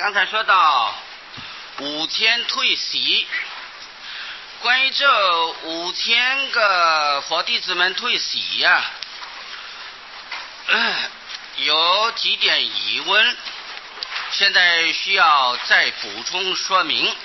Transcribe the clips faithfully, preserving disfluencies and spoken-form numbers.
刚才说到五千退席，关于这五千个佛弟子们退席呀、啊呃，有几点疑问，现在需要再补充说明。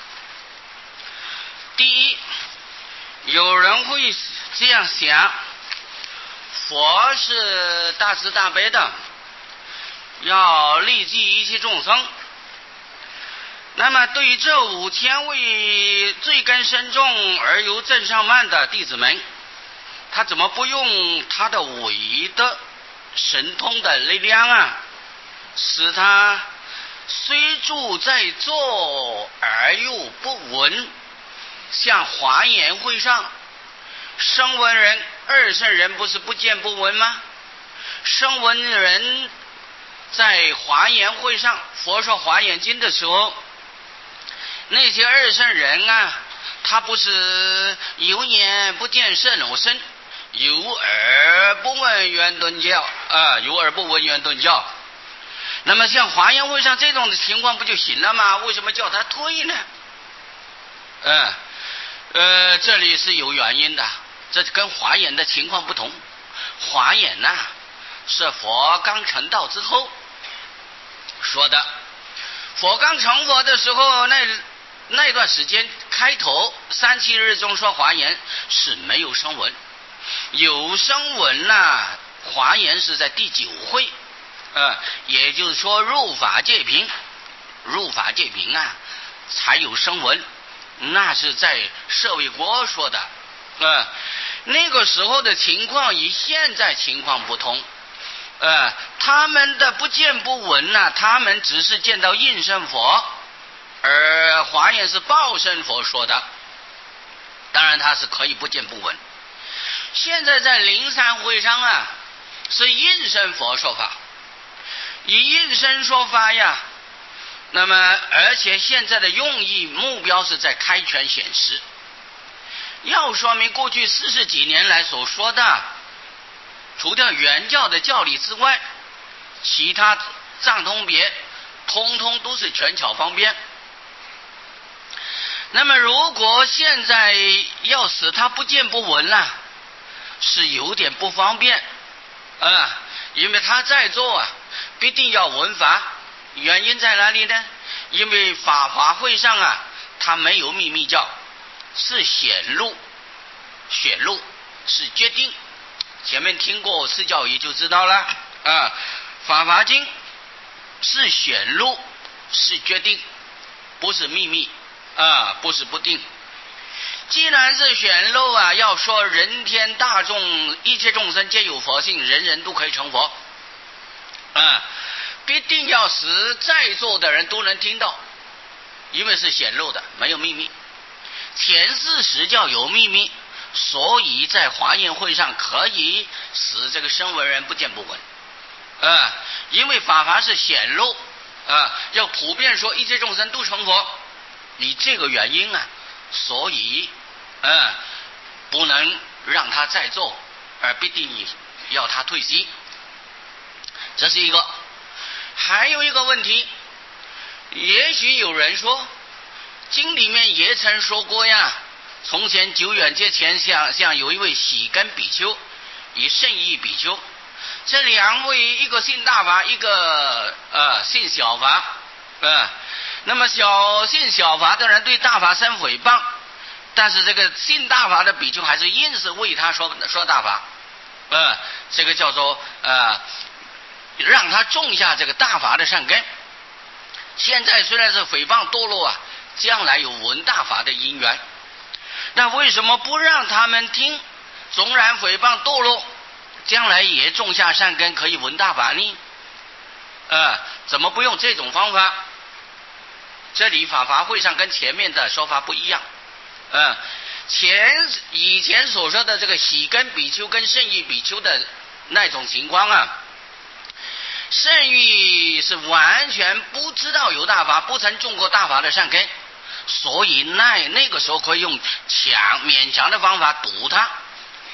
第一，有人会这样想，佛是大慈大悲的，要利济一切众生，那么对于这五千位罪根深重而又正上慢的弟子们，他怎么不用他的伟的神通的力量啊，使他虽住在座而又不闻？像华严会上，声闻人二圣人不是不见不闻吗？声闻人在华严会上，佛说华严经的时候，那些二圣人啊，他不是有眼不见圣我身，有耳不闻圆顿教啊，有耳不闻圆顿教。那么像华严会上这种的情况不就行了吗？为什么叫他退呢？嗯呃，这里是有原因的，这跟华严的情况不同。华严呐、啊，是佛刚成道之后说的。佛刚成佛的时候，那那段时间开头三七日中说华严是没有声闻，有声闻呐、啊，华严是在第九会，呃，也就是说入法界品，入法界品啊，才有声闻。那是在舍卫国说的，呃，那个时候的情况与现在情况不同，呃，他们的不见不闻呢、啊，他们只是见到应身佛，而华严是报身佛说的，当然他是可以不见不闻。现在在灵山会上啊，是应身佛说法，以应身说法呀。那么而且现在的用意目标是在开权显实，要说明过去四十几年来所说的，除掉原教的教理之外，其他藏通别通通都是权巧方便。那么如果现在要使他不见不闻了，是有点不方便啊，因为他在座啊必定要闻法。原因在哪里呢？因为法华会上啊，它没有秘密教，是显露，显露是决定。前面听过释教仪就知道了啊，法华经是显露，是决定，不是秘密啊，不是不定。既然是显露啊，要说人天大众一切众生皆有佛性，人人都可以成佛啊。必定要使在座的人都能听到，因为是显露的，没有秘密。前世实教有秘密，所以在华严会上可以使这个声闻人不见不闻啊、呃，因为法华是显露啊、呃，要普遍说一切众生都成佛，以这个原因啊，所以啊、呃，不能让他在座，而必定要他退席，这是一个。还有一个问题，也许有人说，经里面也曾说过呀，从前久远之前，像像有一位喜根比丘，与圣义比丘，这两位一个信大法，一个呃信小法，呃，那么小信小法的人对大法生诽谤，但是这个信大法的比丘还是硬是为他说说大法，呃，这个叫做呃。让他种下这个大法的善根。现在虽然是诽谤堕落啊，将来有闻大法的因缘，那为什么不让他们听？纵然诽谤堕落，将来也种下善根，可以闻大法呢？呃，怎么不用这种方法？这里法华会上跟前面的说法不一样。呃，前以前所说的这个喜根比丘跟圣义比丘的那种情况啊，圣义是完全不知道有大法，不曾种过大法的善根，所以那那个时候可以用强勉强的方法堵他，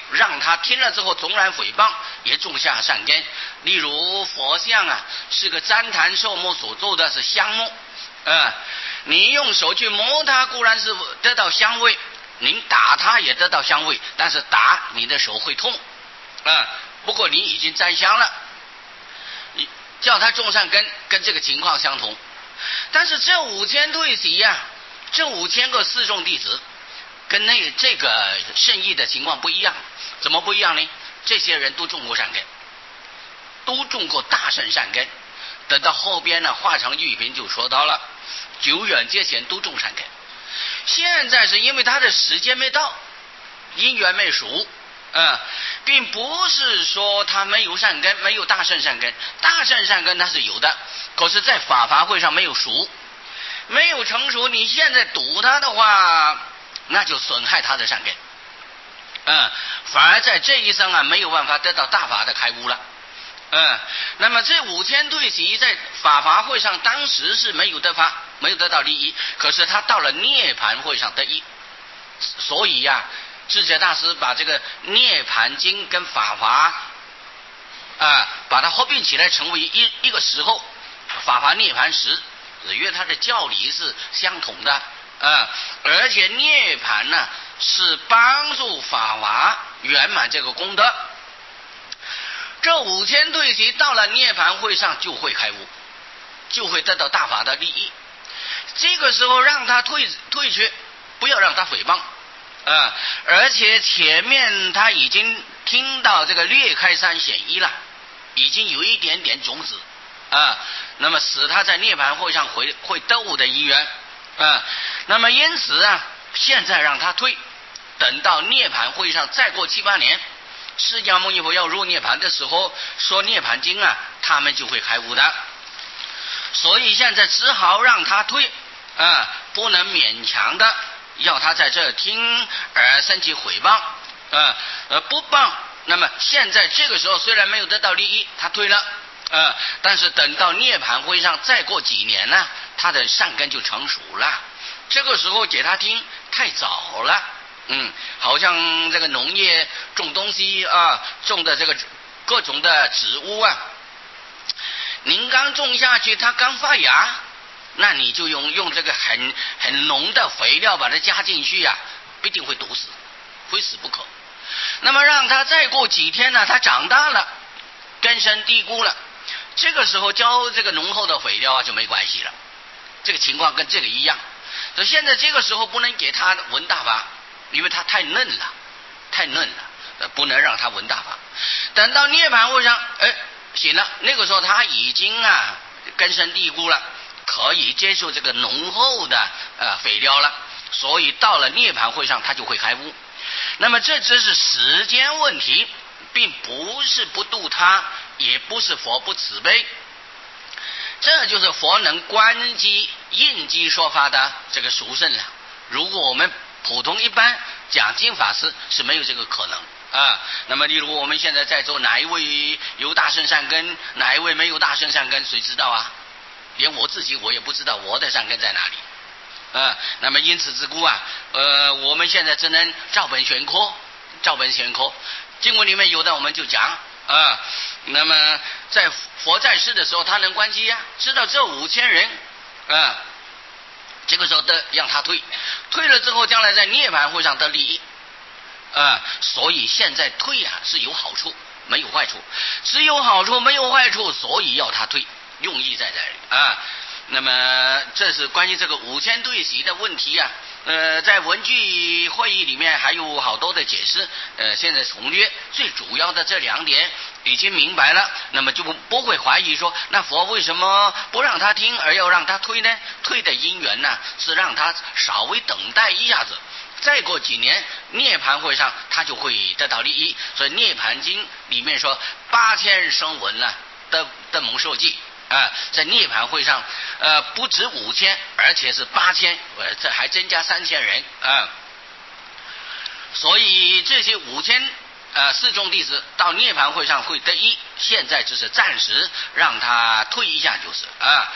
让他听了之后纵然诽谤，也种下善根。例如佛像啊，是个旃檀寿木所做的是香木，呃，你用手去摸它，固然是得到香味，您打它也得到香味，但是打你的手会痛，啊、呃，不过你已经沾香了，叫他种善根，跟这个情况相同。但是这五千对席呀、啊，这五千个四众弟子，跟那这个圣意的情况不一样。怎么不一样呢？这些人都种过善根，都种过大圣善根。等到后边呢，化成玉瓶就说到了，久远阶前都种善根。现在是因为他的时间没到，因缘没熟，嗯，并不是说他没有善根，没有大圣善根，大圣善根他是有的，可是在法华会上没有熟，没有成熟。你现在堵他的话，那就损害他的善根，嗯，反而在这一生啊没有办法得到大法的开悟了。嗯，那么这五千对席在法华会上当时是没有得法，没有得到利益，可是他到了涅盘会上得益。所以呀、啊，智者大师把这个涅盘经跟法华啊、呃，把它合并起来成为一一个时候，法华涅盘时，因为它的教理是相同的啊、呃，而且涅盘呢是帮助法华圆满这个功德。这五千对席到了涅盘会上就会开悟，就会得到大法的利益。这个时候让他退退去，不要让他诽谤啊、呃！而且前面他已经听到这个略开三显一了，已经有一点点种子啊、呃，那么使他在涅盘会上会会得悟的因缘啊、呃。那么因此啊，现在让他退，等到涅盘会上再过七八年。释迦牟尼佛要入涅盘的时候说涅盘经啊，他们就会开悟的。所以现在只好让他退啊、呃，不能勉强的要他在这听而生起毁谤啊、呃，呃不谤。那么现在这个时候虽然没有得到利益，他退了啊、呃，但是等到涅盘会上再过几年呢，他的善根就成熟了。这个时候给他听太早了。嗯，好像这个农业种东西啊，种的这个各种的植物啊，您刚种下去，它刚发芽，那你就用用这个很很浓的肥料把它加进去呀、啊，必定会毒死，非死不可。那么让它再过几天呢，它长大了，根深蒂固了，这个时候浇这个浓厚的肥料啊就没关系了。这个情况跟这个一样，所以现在这个时候不能给它闻大法。因为它太嫩了，太嫩了，不能让它闻大法。等到涅盘会上，哎，行了，那个时候他已经啊根深蒂固了，可以接受这个浓厚的呃肥料了。所以到了涅盘会上，他就会开悟。那么这只是时间问题，并不是不度他，也不是佛不慈悲。这就是佛能观机应机说法的这个殊胜了。如果我们普通一般讲经法师是没有这个可能啊。那么例如我们现在在座哪一位有大圣善根，哪一位没有大圣善根，谁知道啊？连我自己我也不知道我的善根在哪里啊。那么因此之故啊，呃，我们现在只能照本宣科，照本宣科。经文里面有的我们就讲啊。那么在佛在世的时候，他能观机啊，知道这五千人啊。这个时候的让他退，退了之后，将来在涅盘会上得利益，啊、呃，所以现在退啊是有好处，没有坏处，只有好处没有坏处，所以要他退，用意在这里啊。那么这是关于这个五千对席的问题啊，呃，在文具会议里面还有好多的解释，呃，现在从略最主要的这两点已经明白了，那么就不不会怀疑说，那佛为什么不让他听而要让他退呢？退的因缘呢，是让他稍微等待一下子，再过几年涅盘会上他就会得到利益。所以涅盘经里面说八千声闻呢的的蒙受记啊，在涅盘会上，呃，不止五千，而且是八千，呃，这还增加三千人啊。所以这些五千呃四众弟子到涅盘会上会得益，现在只是暂时让他退一下就是啊。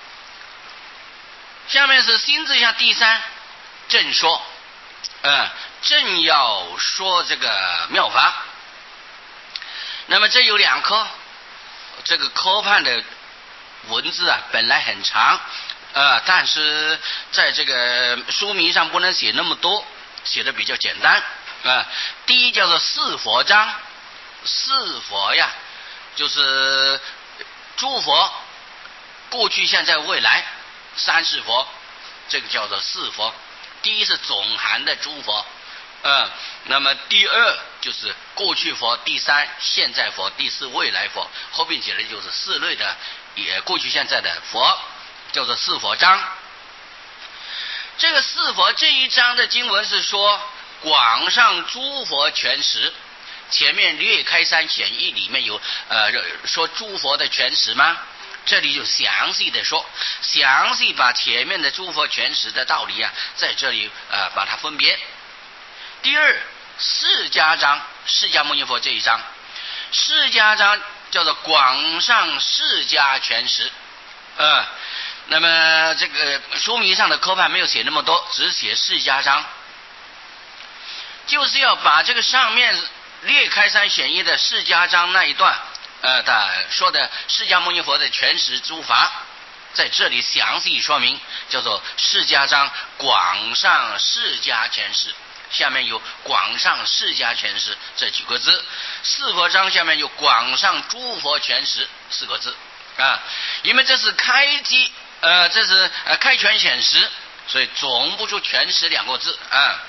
下面是心字下第三正说，呃， 正要说这个妙法。那么这有两科，这个科判的文字啊本来很长，呃，但是在这个书名上不能写那么多，写的比较简单啊、呃。第一叫做四佛章，四佛呀，就是诸佛，过去、现在、未来三世佛，这个叫做四佛。第一是总含的诸佛。嗯，那么第二就是过去佛，第三现在佛，第四未来佛，后边写的就是四类的也过去现在的佛，叫做四佛章。这个四佛这一章的经文是说广上诸佛全实，前面略开三显义里面有呃说诸佛的全实吗？这里就详细的说，详细把前面的诸佛全实的道理啊，在这里呃把它分别。第二，释迦章，释迦牟尼佛这一章，释迦章叫做广上释迦全实，呃，那么这个书名上的科判没有写那么多，只写释迦章，就是要把这个上面略开三显义的释迦章那一段，呃，他说的释迦牟尼佛的全实诸法，在这里详细说明，叫做释迦章广上释迦全实。下面有广上释迦全实这几个字，四佛章下面有广上诸佛全实四个字啊，因为这是开机呃，这是呃开权显实，所以总不出全实两个字啊。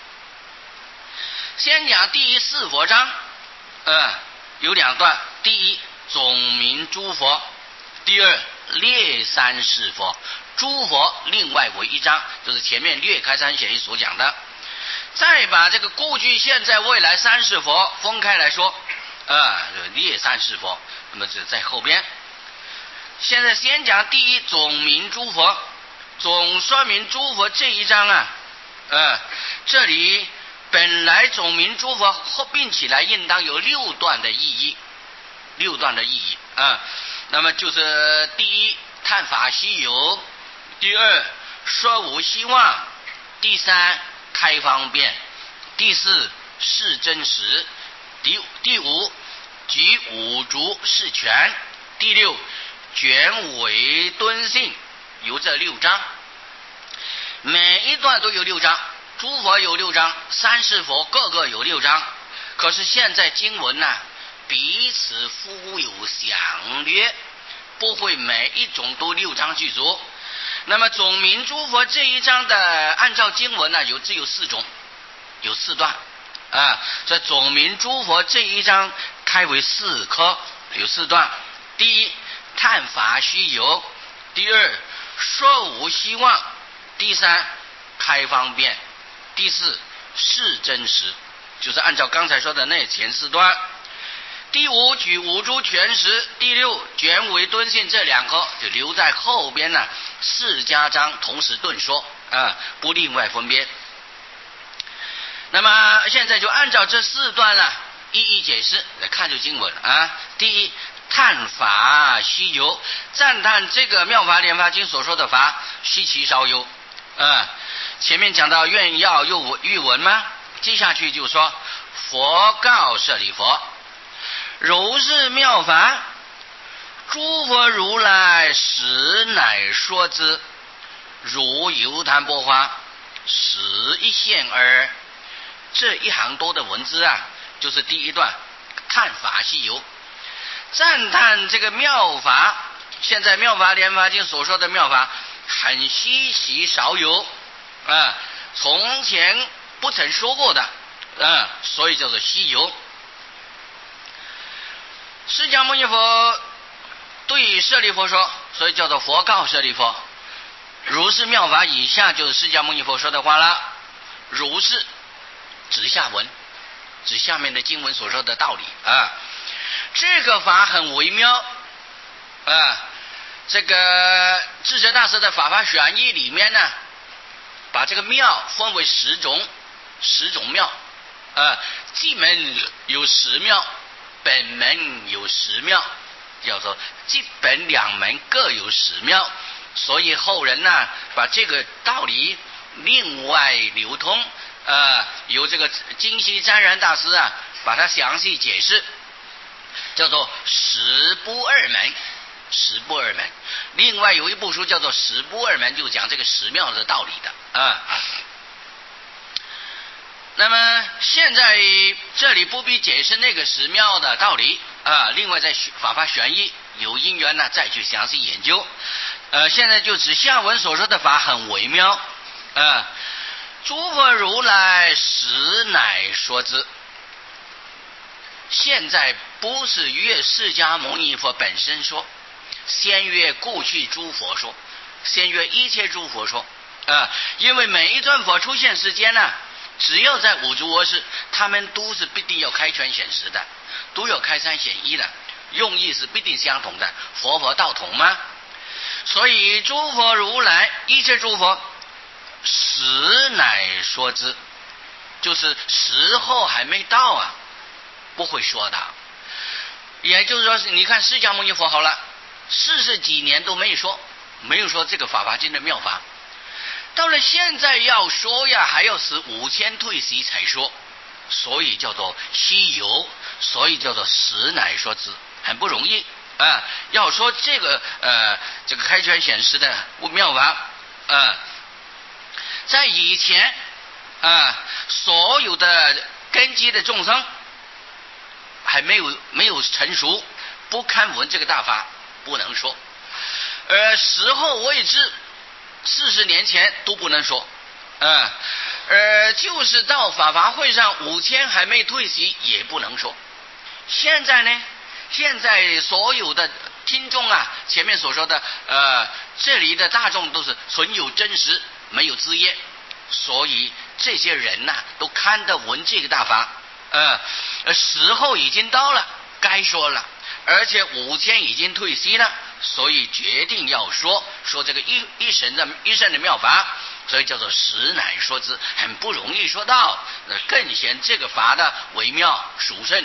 先讲第一四佛章，呃，有两段，第一总名诸佛，第二列三世佛，诸佛另外为一章，就是前面略开三显义所讲的。再把这个过去、现在、未来三世佛分开来说，啊，列三世佛，那么这在后边。现在先讲第一总名诸佛，总说明诸佛这一章啊，呃，这里本来总名诸佛合并起来应当有六段的意义，六段的意义啊。那么就是第一探法稀有，第二说无希望，第三开方便，第四是真实，第第五举五足是全，第六卷尾敦信，有这六章，每一段都有六章，诸佛有六章，三世佛各个有六章。可是现在经文呢、啊，彼此互有详略，不会每一种都六章具足。那么总名诸佛这一章的按照经文呢、啊，有只有四种，有四段啊。这总名诸佛这一章开为四科，有四段。第一探法虚有，第二说无希望，第三开方便，第四是真实，就是按照刚才说的那前四段。第五举五诸全实，第六卷尾敦信，这两个就留在后边呢，释迦章同时顿说啊，不另外分别。那么现在就按照这四段呢，一一解释来看这经文啊。第一探法稀有，赞叹这个妙法莲华经所说的法稀奇少有啊。前面讲到愿要又欲闻吗？接下去就说佛告舍利佛，如是妙法，诸佛如来实乃说之，如油檀波花，实一现耳。这一行多的文字啊，就是第一段探法稀有，赞叹这个妙法。现在妙法莲华经所说的妙法很稀奇少有啊，从前不曾说过的啊，所以叫做稀有。释迦牟尼佛对舍利弗说，所以叫做佛告舍利弗，如是妙法，以下就是释迦牟尼佛说的话了。如是指下文，指下面的经文所说的道理啊。这个法很微妙啊。这个智者大师的法华选义里面呢，把这个妙分为十种，十种妙啊，基门有十妙，本门有十妙，叫做基本两门各有十妙。所以后人呢，把这个道理另外流通， 呃，由这个金溪湛然大师啊，把它详细解释，叫做十不二门。十不二门，另外有一部书叫做《十不二门》，就讲这个十妙的道理的啊。那么现在这里不必解释那个十妙的道理啊，另外在法华玄义有因缘呢，再去详细研究。呃，现在就指下文所说的法很微妙啊。诸佛如来实乃说之。现在不是约释迦牟尼佛本身说，先约过去诸佛说，先约一切诸佛说啊，因为每一尊佛出现时间呢，只要在五诸恶世，他们都是必定要开权显实的，都有开三显一的，用意是必定相同的，佛佛道同吗？所以诸佛如来一切诸佛实乃说之，就是时候还没到啊，不会说的。也就是说，你看释迦牟尼佛好了，四十几年都没说，没有说这个法华经的妙法，到了现在要说呀，还要使五千退席才说，所以叫做稀有，所以叫做实乃说之，很不容易啊。要说这个呃这个开权显实的妙法啊，在以前啊，所有的根基的众生还没有没有成熟，不堪闻这个大法，不能说。呃，时候未至，四十年前都不能说。呃，呃，就是到法华会上五千还没退席，也不能说。现在呢，现在所有的听众啊，前面所说的呃，这里的大众都是纯有真实，没有枝叶，所以这些人呐、啊，都看得闻这个大法。呃，时候已经到了，该说了，而且五千已经退息了，所以决定要说说这个一一神的一神的妙法，所以叫做实乃说之，很不容易说到，更显这个法的微妙殊胜。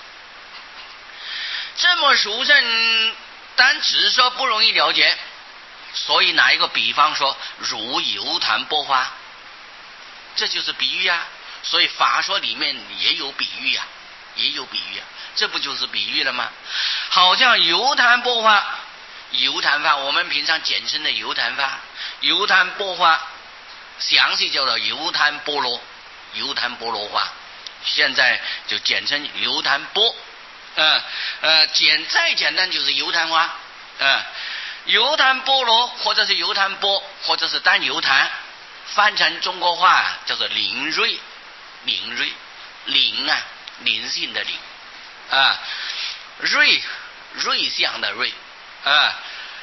这么殊胜，单只说不容易了解，所以拿一个比方说，如油坛拨花，这就是比喻啊。所以法说里面也有比喻啊，也有比喻啊，这不就是比喻了吗？好像油坛拨花，油坛法我们平常简称的油坛法，油坛拨花详细叫做油坛波罗，油坛波罗花，现在就简称油坛波，呃呃简再简单就是油坛花，呃油坛波罗或者是油坛波或者是单油坛，翻成中国话叫做灵瑞。灵瑞，灵啊，灵性的灵啊，瑞瑞相的瑞啊。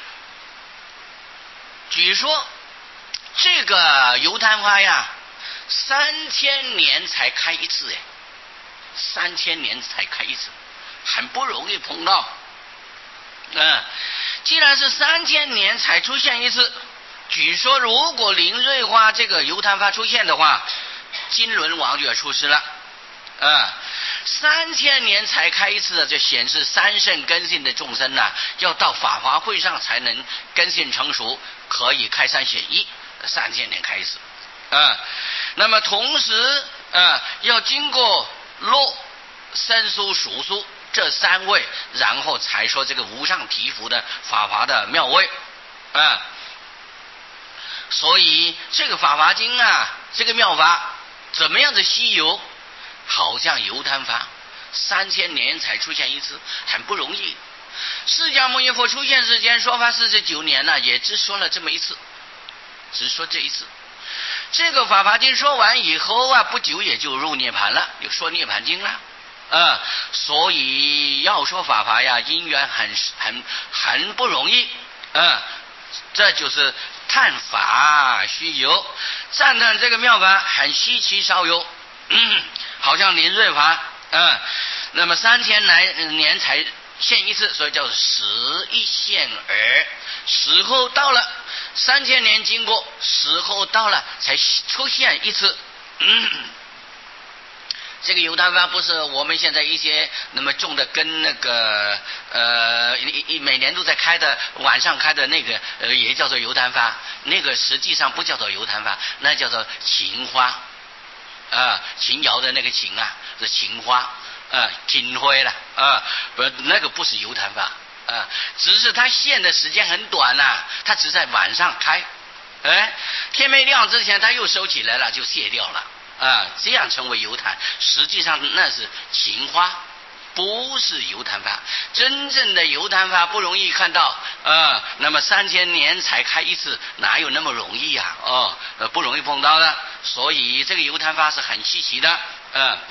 据说这个油坛花呀，三千年才开一次哎，三千年才开一次，很不容易碰到。嗯、啊，既然是三千年才出现一次，据说如果灵瑞花这个油坛花出现的话，金轮王就要出世了，啊，三千年才开一次，就显示三圣根性的众生呢、啊，要到法华会上才能根性成熟，可以开三显一，三千年开一次，啊，那么同时啊，要经过洛、生疏、熟疏这三位，然后才说这个无上提福的法华的妙位，啊，所以这个法华经啊，这个妙法。怎么样的稀有？好像油坛法，三千年才出现一次，很不容易。释迦牟尼佛出现时间说法四十九年了，也只说了这么一次，只说这一次。这个法华经说完以后啊，不久也就入涅盘了，就说涅盘经了。啊，所以要说法华呀，因缘很很很不容易。啊，这就是叹法虚有，赞叹这个妙法很稀奇少有，嗯、好像灵瑞法，嗯，那么三千来年才现一次，所以叫时一现而，时候到了，三千年经过，时候到了才出现一次。嗯，这个油坛法不是我们现在一些那么种的跟那个呃一一每年都在开的晚上开的那个呃也叫做油坛法，那个实际上不叫做油坛法，那叫做情花， 啊，秦瑶的那个秦啊，是秦花啊，秦晖了啊，不，那个不是油坛法啊，只是它现的时间很短呐、啊，它只在晚上开，哎，天没亮之前它又收起来了，就卸掉了啊，这样称为油坛，实际上那是秦花。不是油坛法，真正的油坛法不容易看到啊、呃。那么三千年才开一次，哪有那么容易呀、啊？哦，呃，不容易碰到的。所以这个油坛法是很稀奇的。嗯、呃，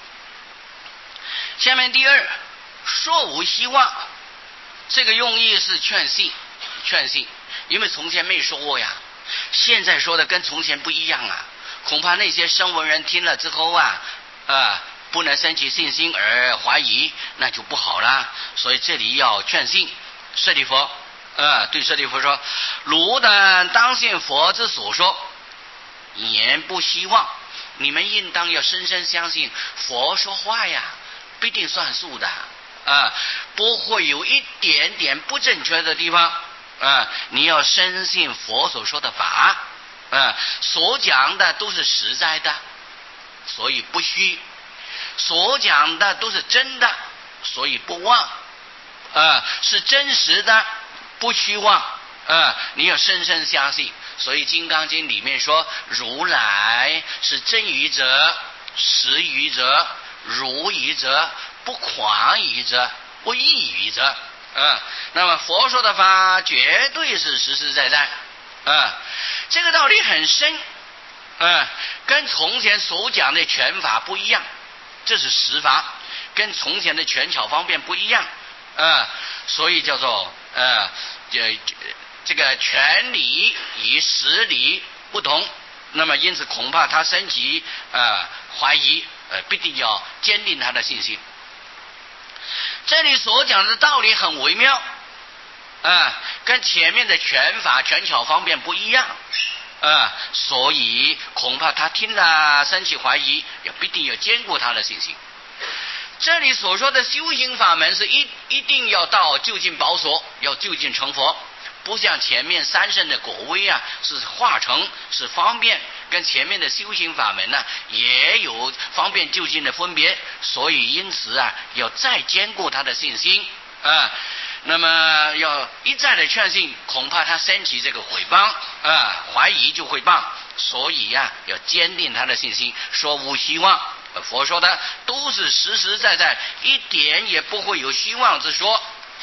下面第二，说无希望，这个用意是劝信，劝信，因为从前没说过呀，现在说的跟从前不一样啊。恐怕那些声闻人听了之后啊，啊、呃。不能升起信心而怀疑，那就不好了。所以这里要劝信舍利弗，呃，对舍利弗说：“汝等当信佛之所说，言不希望。你们应当要深深相信佛说话呀，必定算数的啊、呃，不会有一点点不正确的地方啊、呃。你要深信佛所说的法啊、呃，所讲的都是实在的，所以不虚。”所讲的都是真的，所以不妄，啊、呃，是真实的，不虚妄，啊、呃，你要深深相信。所以《金刚经》里面说，如来是真语者、实语者、如语者、不诳语者、不异语者，啊、呃，那么佛说的法绝对是实实在在，啊、呃，这个道理很深，啊、呃，跟从前所讲的权法不一样。这是实法，跟从前的权巧方便不一样，呃，所以叫做呃，这这个权理与实理不同，那么因此恐怕他升起呃怀疑，呃，必定要坚定他的信心。这里所讲的道理很微妙，啊、呃，跟前面的权法权巧方便不一样。啊、呃，所以恐怕他听了升起怀疑，也必定要兼顾他的信心。这里所说的修行法门是一一定要到究竟宝所，要究竟成佛，不像前面三圣的果位啊，是化成是方便，跟前面的修行法门呢、啊、也有方便究竟的分别，所以因此啊，要再兼顾他的信心啊。呃那么要一再的劝信，恐怕他升起这个毁谤啊，怀疑就会谤，所以呀、啊，要坚定他的信心，说无希望。佛说的都是实实在在，一点也不会有虚妄之说。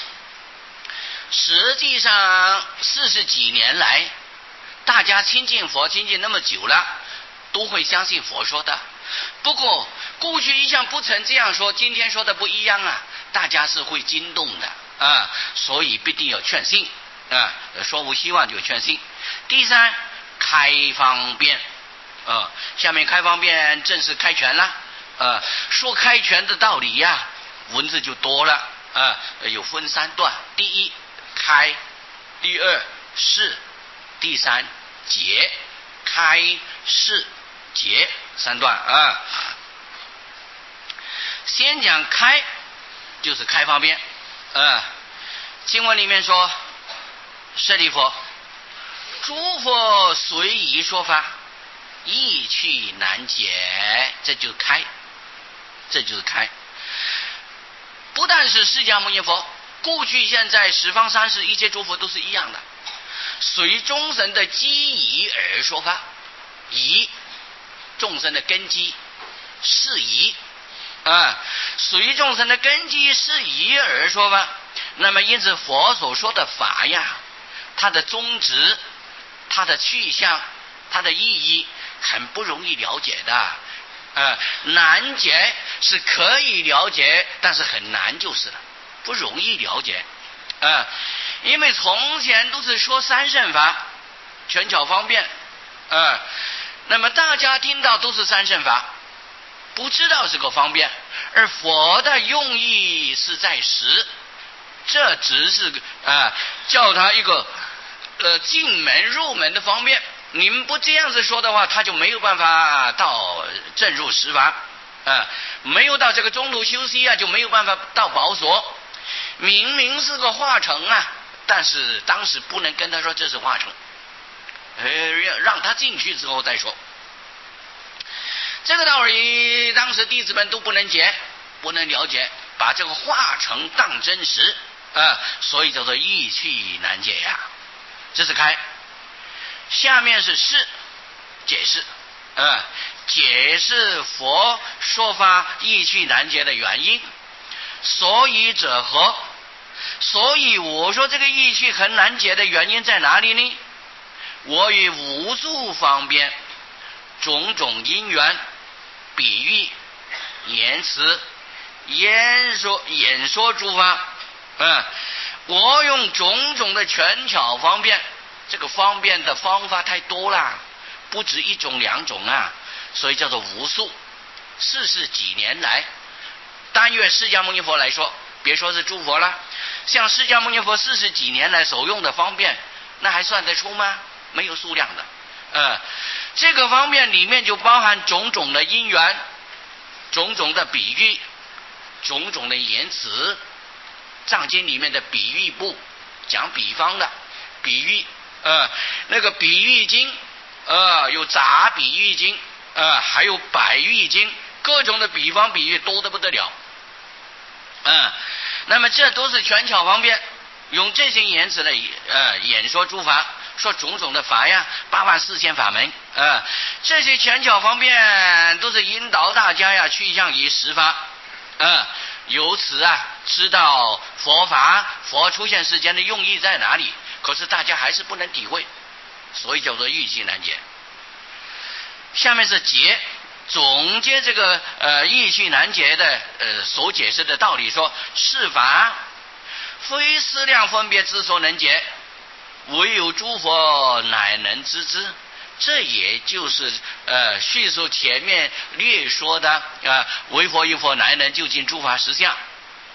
实际上四十几年来，大家亲近佛亲近那么久了，都会相信佛说的。不过过去一向不曾这样说，今天说的不一样啊，大家是会惊动的。啊，所以必定要劝信啊，说无希望就劝信。第三，开方便啊，下面开方便正是开权了啊。说开权的道理呀、啊，文字就多了啊，有分三段：第一开，第二释，第三解。开释解三段啊。先讲开，就是开方便。呃，经文里面说，舍利弗，诸佛随意说法，意趣难解，这就是开，这就是开。不但是释迦牟尼佛，过去、现在、十方三世一切诸佛都是一样的，随众生的机宜而说法，以众生的根基适宜。啊，随众生的根基适宜而说吧。那么因此佛所说的法呀，它的宗旨、它的去向、它的意义很不容易了解的。啊，难解是可以了解，但是很难就是了，不容易了解。啊，因为从前都是说三圣法，权巧方便。啊，那么大家听到都是三圣法，不知道这个方便，而佛的用意是在实，这只是啊、呃、叫他一个呃进门入门的方便。你们不这样子说的话，他就没有办法到正入实法啊、呃，没有到这个中途休息啊，就没有办法到宝所。明明是个化城啊，但是当时不能跟他说这是化城，呃，让他进去之后再说。 这个道理当时弟子们都不能解，不能了解，把这个化成当真实啊，所以叫做意趣难解呀。这是开。下面是释解释啊，解释佛说法意趣难解的原因。所以者何？所以我说这个意趣很难解的原因在哪里呢？我以无数方面种种因缘比喻言辞言说演说诸法，嗯，我用种种的权巧方便，这个方便的方法太多了，不止一种两种啊，所以叫做无数。四十几年来，单月释迦牟尼佛来说，别说是诸佛了，像释迦牟尼佛四十几年来所用的方便，那还算得出吗？没有数量的。呃，这个方面里面就包含种种的因缘，种种的比喻，种种的言辞。藏经里面的比喻部讲比方的比喻，呃，那个比喻经，呃，有杂比喻经，呃，还有百喻经，各种的比方比喻多得不得了。嗯，那么这都是权巧方便，用这些言辞来呃演说诸法，说种种的法呀，八万四千法门，呃，这些权巧方便都是引导大家呀去向于实法，呃，由此啊知道佛法佛出现世间的用意在哪里，可是大家还是不能体会，所以叫做意趣难解。下面是解。总结这个呃意趣难解的呃所解释的道理说，是法非思量分别之所能解，唯有诸佛乃能知之。这也就是呃叙述前面略说的呃唯佛一佛乃能究竟诸法实相。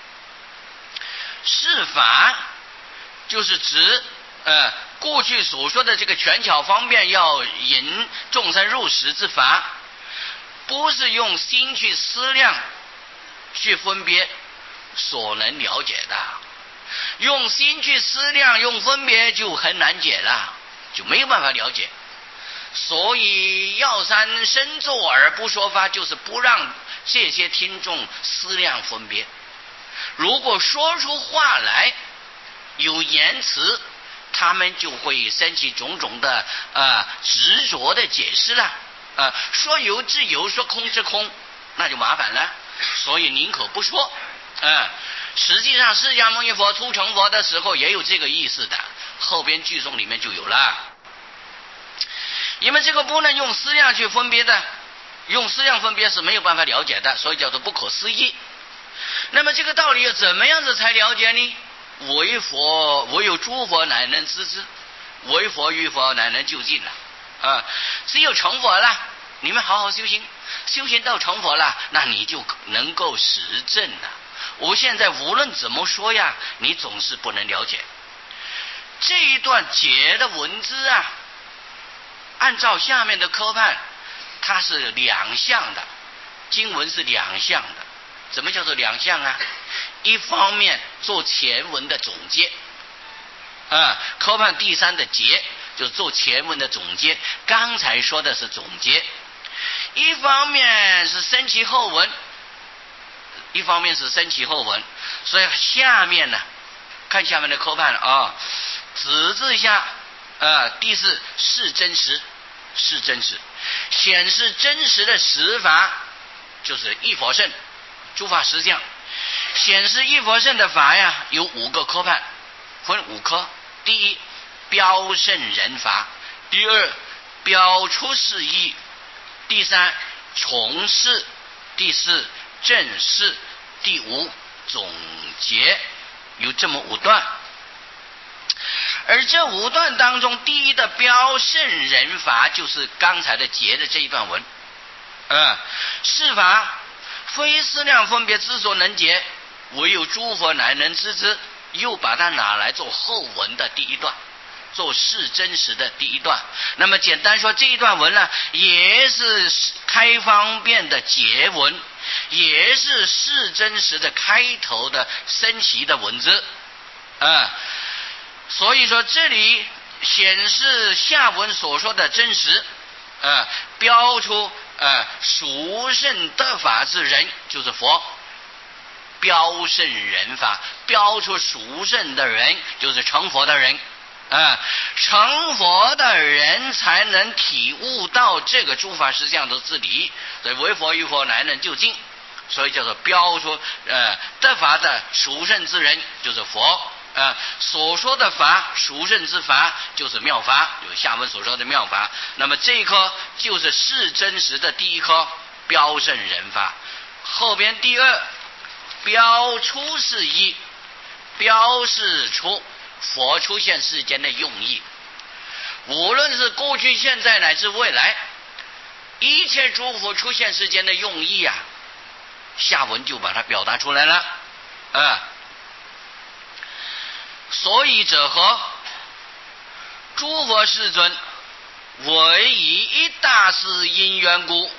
是法就是指呃过去所说的这个权巧方便要引众生入实之法，不是用心去思量去分别所能了解的，用心去思量用分别就很难解了，就没有办法了解。所以药山深坐而不说法，就是不让这些听众思量分别。如果说出话来有言辞，他们就会升起种种的呃执着的解释了。呃，说有之有，说空之空，那就麻烦了。所以宁可不说。呃，实际上释迦牟尼佛出成佛的时候也有这个意思的，后边句颂里面就有了。因为这个不能用思量去分别的，用思量分别是没有办法了解的，所以叫做不可思议。那么这个道理要怎么样子才了解呢？唯佛唯有诸佛乃能知之，唯佛与佛乃能究竟了。啊，只有成佛了，你们好好修行，修行到成佛了，那你就能够实证了。我现在无论怎么说呀，你总是不能了解。这一段解的文字啊，按照下面的科判，它是两项的，经文是两项的。怎么叫做两项啊？一方面做前文的总结，啊，科判第三的结就是做前文的总结，刚才说的是总结。一方面是升起后文，一方面是升起后文，所以下面呢，看下面的科判啊，子字下，呃，第四是真实，是真实，显示真实的实法，就是一佛圣，诸法实相。显示一佛圣的法呀，有五个科判，分五科。第一，标圣人法；第二，标出世义；第三，从事；第四，正事；第五，总结。有这么五段。而这五段当中，第一的标圣人法就是刚才的结的这一段文。嗯，是法非思量分别之所能解，唯有诸佛乃能知之，又把它拿来做后文的第一段，做是真实的第一段。那么简单说，这一段文呢，也是开方便的结文，也是是真实的开头的升起的文字。嗯，所以说这里显示下文所说的真实， 呃，标出呃殊胜得法之人就是佛，标胜人法，标出殊胜的人就是成佛的人。啊，成佛的人才能体悟到这个诸法实相的自理，所以为佛与佛乃能究竟，所以叫做标出呃得法的殊胜之人就是佛。呃，所说的法殊胜之法就是妙法，有下文所说的妙法。那么这一颗就是是真实的第一颗标胜人法。后边第二标出是一，标示出佛出现世间的用意，无论是过去、现在乃至未来，一切诸佛出现世间的用意啊，下文就把它表达出来了。啊，所以者何？诸佛世尊唯以一大事因缘故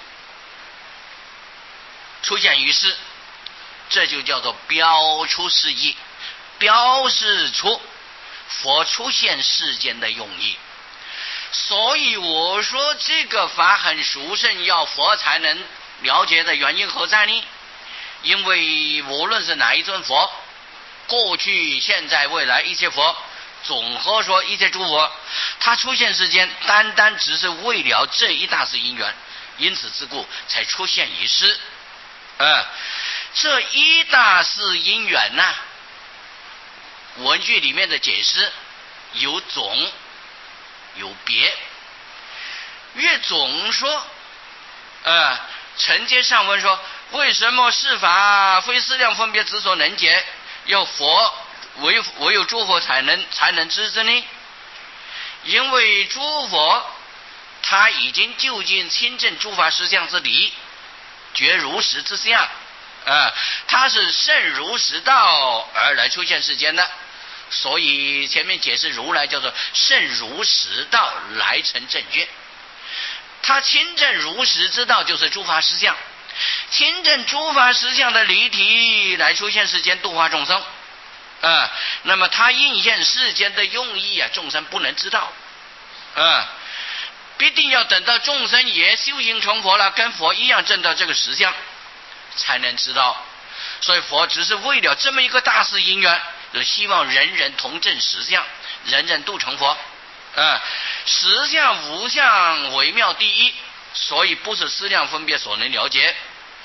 出现于世，这就叫做标出世意，标示出佛出现世间的用意。所以我说这个法很殊胜，要佛才能了解的原因何在呢？因为无论是哪一尊佛，过去、现在、未来一切佛，总和说一切诸佛，他出现世间单单只是为了这一大事因缘，因此之故才出现于世。呃，这一大事因缘呢、啊，文句里面的解释有总有别。越总说，呃，承接上文说，为什么是法非思量分别之所能解，要佛唯唯有诸佛才能才能知之呢？因为诸佛他已经究竟亲证诸法实相之理，觉如实之相，呃，他是圣如实道而来出现世间的。所以前面解释如来叫做圣如实道来成正觉，他亲证如实之道就是诸法实相，亲证诸法实相的离体来出现世间度化众生。啊、呃，那么他应现世间的用意啊，众生不能知道，啊、呃，必定要等到众生也修行成佛了，跟佛一样证到这个实相，才能知道。所以佛只是为了这么一个大事因缘，就希望人人同证实相，人人都成佛。啊、呃，实相无相微妙第一，所以不是思量分别所能了解。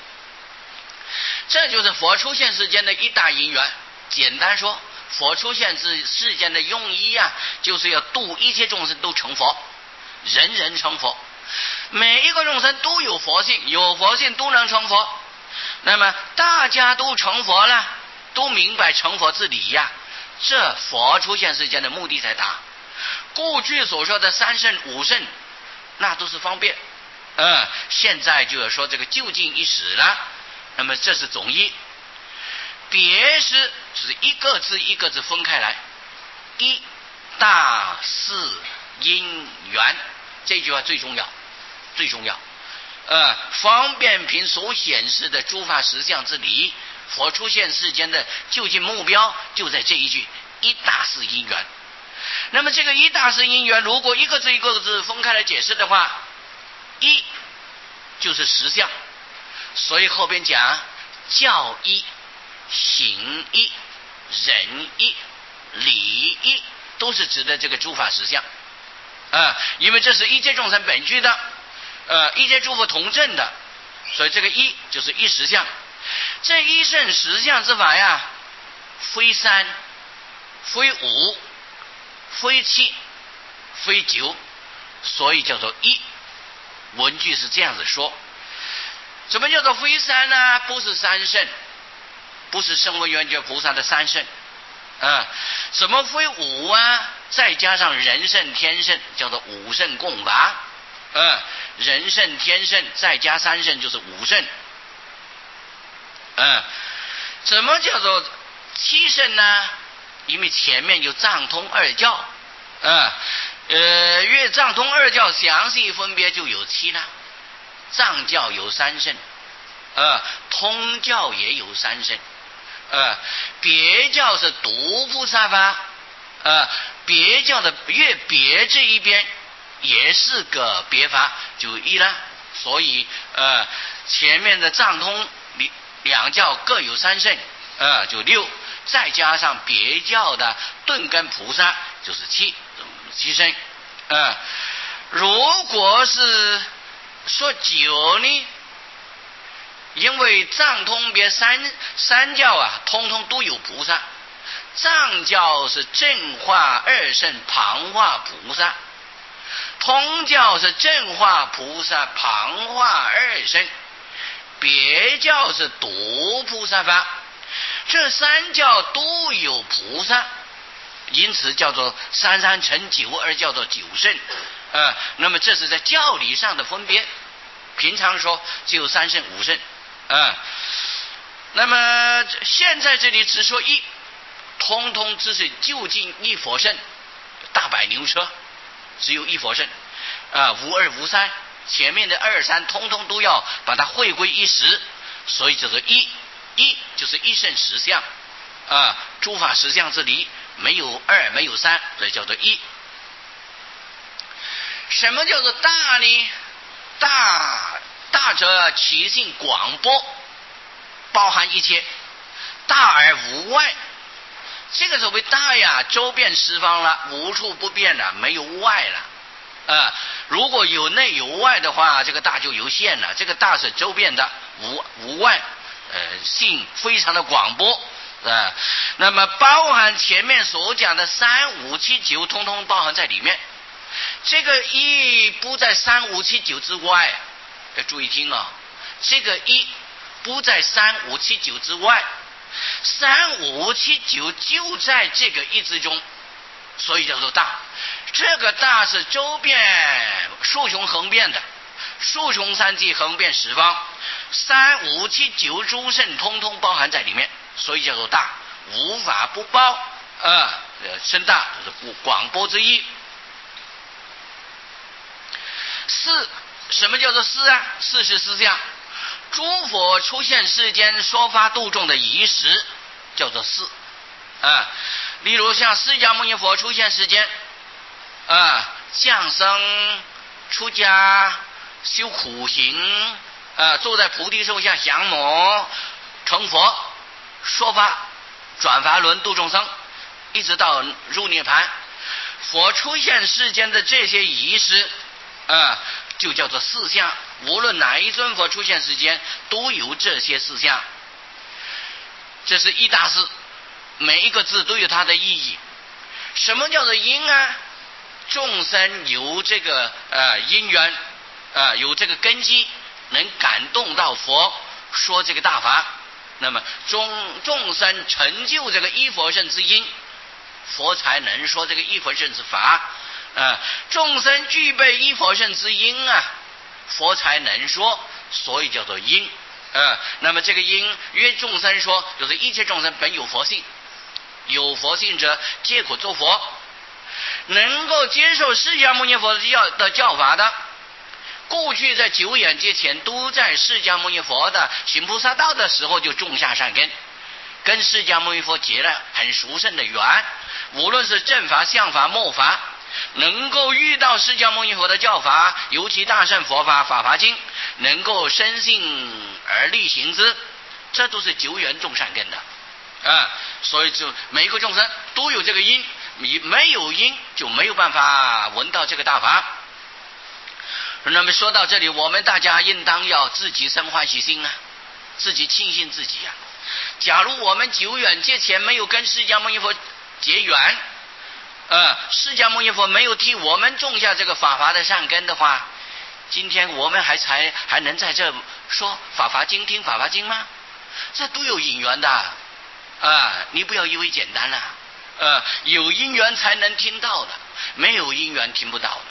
这就是佛出现世间的一大因缘。简单说，佛出现世世间的用意啊，就是要度一切众生都成佛，人人成佛，每一个众生都有佛性，有佛性都能成佛。那么大家都成佛了，都明白成佛之理呀、啊，这佛出现世间的目的才达。过去所说的三圣五圣，那都是方便，呃，现在就要说这个究竟一时了。那么这是总义，别是就是一个字一个字分开来，一大事因缘，这句话最重要，最重要。呃，方便品所显示的诸法实相之理，佛出现世间的究竟目标就在这一句一大事因缘。那么这个一大事因缘，如果一个字一个字分开来解释的话，一就是实相，所以后边讲教义、行义、仁义、礼义，都是指的这个诸法实相。啊、呃，因为这是一切众生本具的。呃，一切诸佛同证的，所以这个一就是一实相。这一圣实相之法呀，非三，非五，非七，非九，所以叫做一。文句是这样子说。什么叫做非三呢？不是三圣，不是声闻缘觉菩萨的三圣。啊、呃，什么非五啊？再加上人圣、天圣，叫做五圣共法。呃，人圣、天圣再加三圣就是五圣。嗯、呃，怎么叫做七圣呢？因为前面有藏通二教，啊、呃，呃，越藏通二教详细分别就有七了。藏教有三圣，呃，通教也有三圣，呃，别教是独菩萨法，呃，别教的越别这一边也是个别法，就一了。所以呃，前面的藏通两教各有三圣，呃，就六，再加上别教的顿根菩萨，就是七，七圣。呃，如果是说九呢，因为藏通别三三教啊，通通都有菩萨。藏教是正化二圣旁化菩萨，通教是正化菩萨旁化二圣，别教是独菩萨法。这三教都有菩萨，因此叫做三三乘九，而叫做九圣。呃，那么这是在教理上的分别。平常说只有三圣五圣。呃，那么现在这里只说一，通通只是就近一佛圣，大百牛车只有一佛圣，啊、呃，无二无三，前面的二三通通都要把它汇归一实，所以叫做一，一就是一圣实相，啊、呃，诸法实相之理，没有二没有三，所以叫做一。什么叫做大呢？大大者其性广博，包含一切，大而无外。这个所谓大呀，周遍十方了，无处不遍了，没有外了。呃，如果有内有外的话，这个大就有限了。这个大是周遍的，无无外，呃，性非常的广博啊、呃。那么包含前面所讲的三五七九，通通包含在里面。这个一不在三五七九之外，要注意听啊、哦，这个一不在三五七九之外。三五七九就在这个一之中，所以叫做大。这个大是周遍竖雄横遍的，竖雄三际横遍十方，三五七九诸圣通通包含在里面，所以叫做大，无法不包。呃，深大就是广博之意。四，什么叫做四啊？四是四相。诸佛出现世间说法度众的仪式叫做四啊，例如像释迦牟尼佛出现世间啊，降生出家修苦行啊，坐在菩提树下降魔成佛，说法转法轮度众生，一直到入涅槃。佛出现世间的这些仪式啊，就叫做四相。无论哪一尊佛出现世间，都有这些四相。这是一大字，每一个字都有它的意义。什么叫做因啊？众生有这个呃因缘，呃有这个根基，能感动到佛说这个大法。那么众众生成就这个一佛圣之因，佛才能说这个一佛圣之法。呃，众生具备一佛圣之因啊，佛才能说，所以叫做因。呃，那么这个因约众生说，就是一切众生本有佛性，有佛性者皆可作佛。能够接受释迦牟尼佛的教的教法的，过去在九眼界前都在释迦牟尼佛的行菩萨道的时候就种下善根，跟释迦牟尼佛结了很殊胜的缘。无论是正法、相法、末法，能够遇到释迦牟尼佛的教法，尤其大乘佛法法华经，能够深信而力行之，这都是九缘种善根的啊。所以就每一个众生都有这个因，没有因就没有办法闻到这个大法。那么说到这里，我们大家应当要自己生欢喜心啊，自己庆幸自己啊。假如我们久远界前没有跟释迦牟尼佛结缘，呃，释迦牟尼佛没有替我们种下这个法华的善根的话，今天我们还才还能在这说法华经、听法华经吗？这都有因缘的啊、呃！你不要以为简单了，呃，有因缘才能听到的，没有因缘听不到的。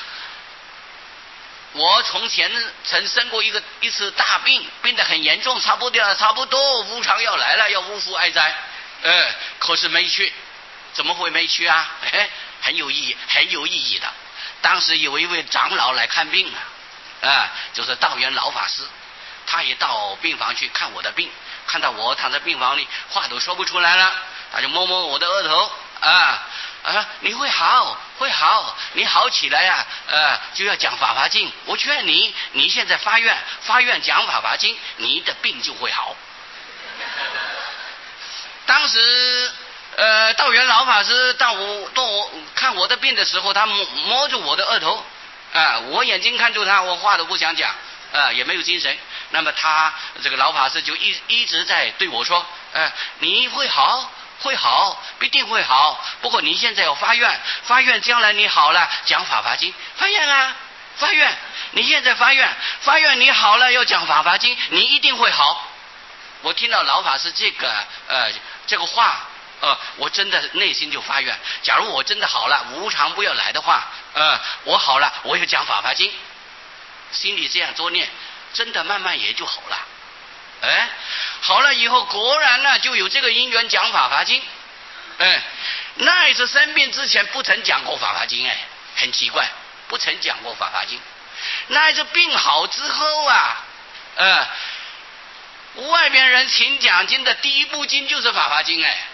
我从前曾生过一个一次大病，病得很严重，差不多差不多无常要来了，要无福哀哉，呃，可是没去。怎么会没去啊？哎，很有意义，很有意义的。当时有一位长老来看病啊，啊、呃，就是道元老法师，他也到病房去看我的病，看到我躺在病房里，话都说不出来了，他就摸摸我的额头啊啊，你会好会好，你好起来呀、啊，呃，就要讲法华经。我劝你，你现在发愿发愿讲法华经，你的病就会好。当时呃，道元老法师到我到我看我的病的时候，他摸摸住我的额头啊、呃，我眼睛看住他，我话都不想讲啊、呃，也没有精神。那么他这个老法师就一一直在对我说，呃，你会好。会好，必定会好。不过你现在要发愿，发愿将来你好了讲法华经，发愿啊，发愿。你现在发愿，发愿你好了要讲法华经，你一定会好。我听到老法师这个呃这个话，呃，我真的内心就发愿，假如我真的好了，无常不要来的话，呃，我好了，我要讲法华经，心里这样作念，真的慢慢也就好了。哎，好了以后果然呢就有这个因缘讲法华经。哎，那一次生病之前不曾讲过法华经，哎，很奇怪，不曾讲过法华经。那一次病好之后啊，呃，外边人请讲经的第一部经就是法华经，哎，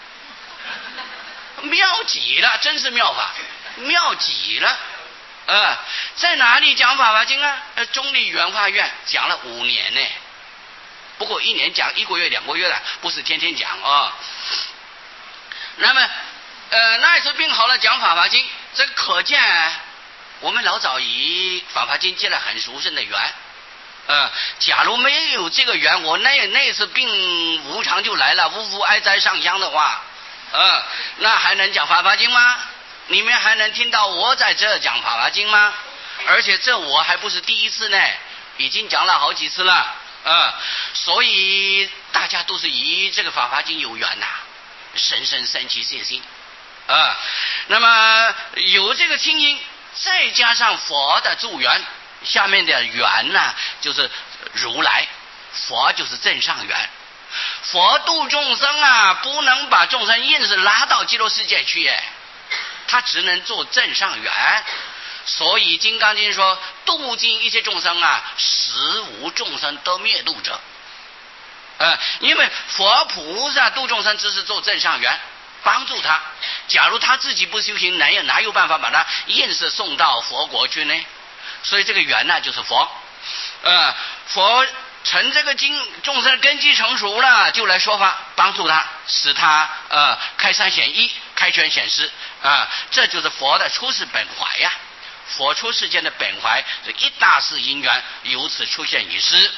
妙极了，真是妙法，妙极了。呃，在哪里讲法华经啊？呃，中立圆化院讲了五年呢。不过一年讲一个月两个月了，不是天天讲啊、哦。那么，呃，那一次病好了讲法华经，这个可见我们老早以法华经结了很殊胜的缘。呃，假如没有这个缘，我那那次病无常就来了，无福哀哉上香的话，呃，那还能讲法华经吗？你们还能听到我在这讲法华经吗？而且这我还不是第一次呢，已经讲了好几次了。呃，所以大家都是以这个法华经有缘呐、啊，深深生起信心啊、呃。那么有这个清音，再加上佛的助缘，下面的缘呢，就是如来，佛就是正上缘。佛度众生啊，不能把众生硬是拉到极乐世界去，哎，他只能做正上缘。所以《金刚经》说，度尽一切众生啊，实无众生得灭度者。呃，因为佛菩萨度众生只是做正上缘，帮助他。假如他自己不修行，哪有哪有办法把他硬是送到佛国去呢？所以这个缘呢，就是佛。呃，佛成这个经众生根基成熟了，就来说法，帮助他，使他呃开山显义，开权显示啊、呃，这就是佛的出世本怀呀。佛出世间的本怀，这一大事因缘由此出现于世。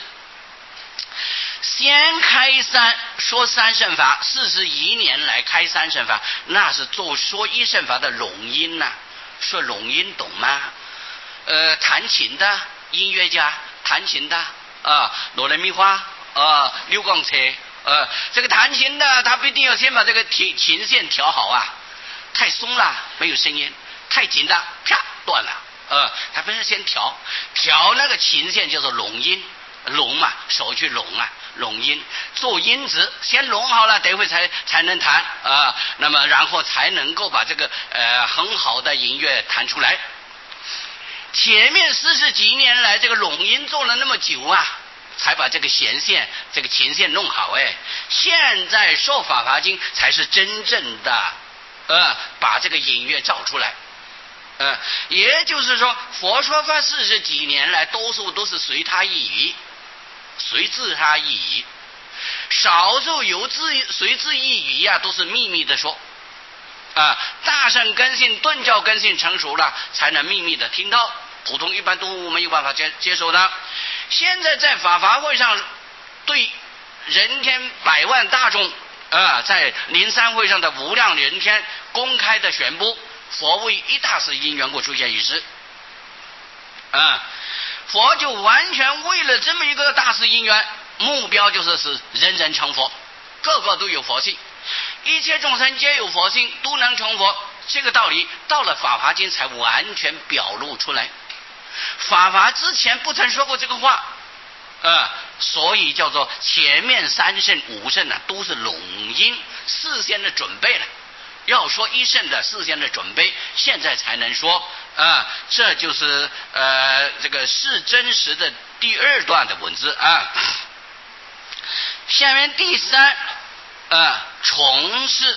先开三说三圣法，四十一年来开三圣法，那是做说一圣法的拢音呐、啊。说拢音懂吗？呃，弹琴的音乐家，弹琴的啊，哆来咪花啊，六杠车，呃，这个弹琴的他必定要先把这个琴琴线调好啊，太松了没有声音，太紧的啪断了。呃，他不是先调调那个琴线，叫做拢音，拢嘛，手去拢啊，拢音做音质，先拢好了，等会才才能弹啊、呃。那么然后才能够把这个呃很好的音乐弹出来。前面四十几年来，这个拢音做了那么久啊，才把这个弦线、这个琴线弄好。哎，现在说法华经才是真正的呃把这个音乐造出来。呃，也就是说，佛说法四十几年来，多数都是随他意语，随自他意语，少数有自随自意语呀、啊，都是秘密的说。啊、呃，大乘根性、顿教根性成熟了，才能秘密的听到，普通一般都没有办法接接受的。现在在法华会上，对人天百万大众啊、呃，在灵山会上的无量人天公开的宣布。佛为一大事因缘故出现于世，啊，佛就完全为了这么一个大事因缘，目标就是使人人成佛，个个都有佛性，一切众生皆有佛性，都能成佛。这个道理到了法华经才完全表露出来，法华之前不曾说过这个话，啊，所以叫做前面三圣五圣呢、啊，都是拢音，事先的准备了。要说一圣的事先的准备，现在才能说啊、呃，这就是呃这个是真实的第二段的文字啊。下面第三呃重是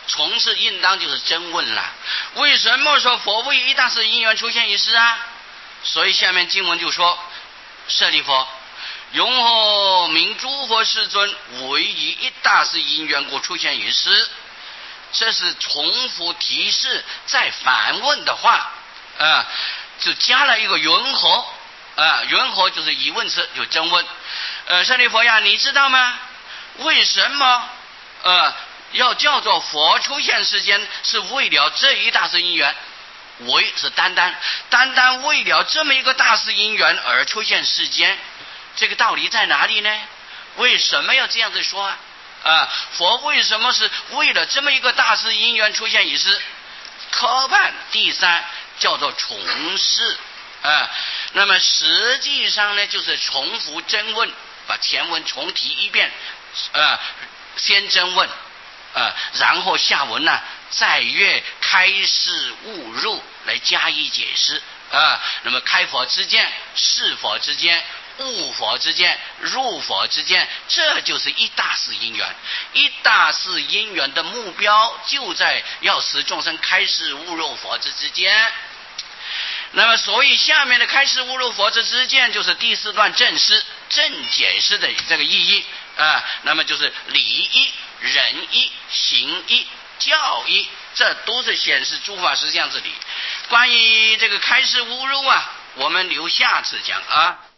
从事应当就是真问了。为什么说佛为一大事因缘出现一事啊？所以下面经文就说：舍利弗，永何名诸佛世尊为以一大事因缘故出现一事？这是重复提示再反问的话，呃，就加了一个云何，呃，云何就是疑问词，就真问。呃，舍利弗呀，你知道吗？为什么呃要叫做佛出现世间，是为了这一大事因缘？为是单单单单为了这么一个大事因缘而出现世间，这个道理在哪里呢？为什么要这样子说啊？啊，佛为什么是为了这么一个大事因缘出现一事？科判第三叫做重释啊，那么实际上呢，就是重复真问，把前文重提一遍，啊，先真问，啊，然后下文呢再越开示悟入来加以解释啊。那么开佛之见、是佛之见、悟佛之见、入佛之见，这就是一大事因缘。一大事因缘的目标就在要使众生开示悟入佛之之间。那么所以下面的开示悟入佛之之见就是第四段正释正解释的这个意义啊。那么就是理义、仁义、行义、教义，这都是显示诸法实相之理。关于这个开示悟入啊，我们留下次讲啊。